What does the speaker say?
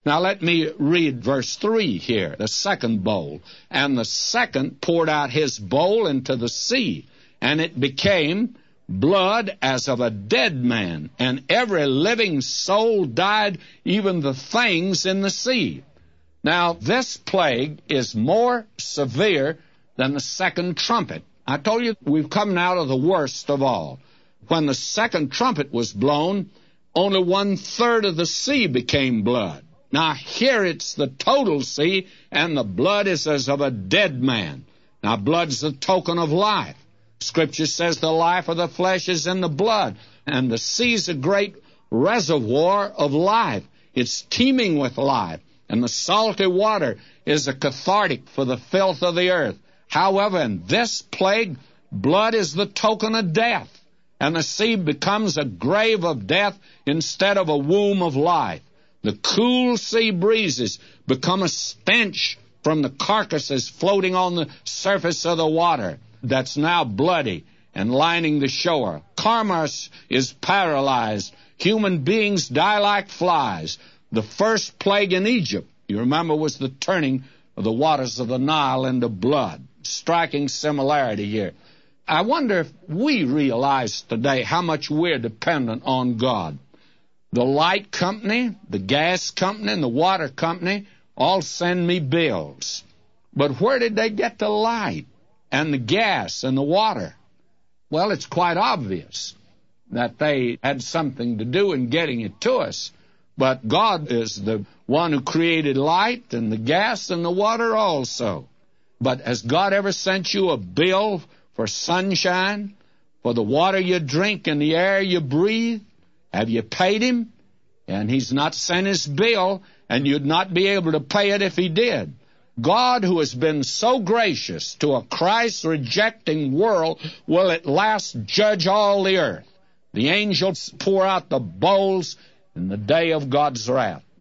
Now let me read verse 3 here, the second bowl. And the second poured out his bowl into the sea, and it became blood as of a dead man, and every living soul died, even the things in the sea. Now this plague is more severe than the second trumpet. I told you we've come out of the worst of all. When the second trumpet was blown, only 1/3 of the sea became blood. Now here it's the total sea, and the blood is as of a dead man. Now blood's the token of life. Scripture says the life of the flesh is in the blood, and the sea's a great reservoir of life. It's teeming with life, and the salty water is a cathartic for the filth of the earth. However, in this plague, blood is the token of death, and the sea becomes a grave of death instead of a womb of life. The cool sea breezes become a stench from the carcasses floating on the surface of the water that's now bloody and lining the shore. Commerce is paralyzed. Human beings die like flies. The first plague in Egypt, you remember, was the turning of the waters of the Nile into blood. Striking similarity here. I wonder if we realize today how much we're dependent on God. The light company, the gas company, and the water company all send me bills. But where did they get the light and the gas and the water? Well, it's quite obvious that they had something to do in getting it to us. But God is the one who created light and the gas and the water also. But has God ever sent you a bill for sunshine, for the water you drink and the air you breathe? Have you paid him? And he's not sent his bill, and you'd not be able to pay it if he did. God, who has been so gracious to a Christ-rejecting world, will at last judge all the earth. The angels pour out the bowls in the day of God's wrath.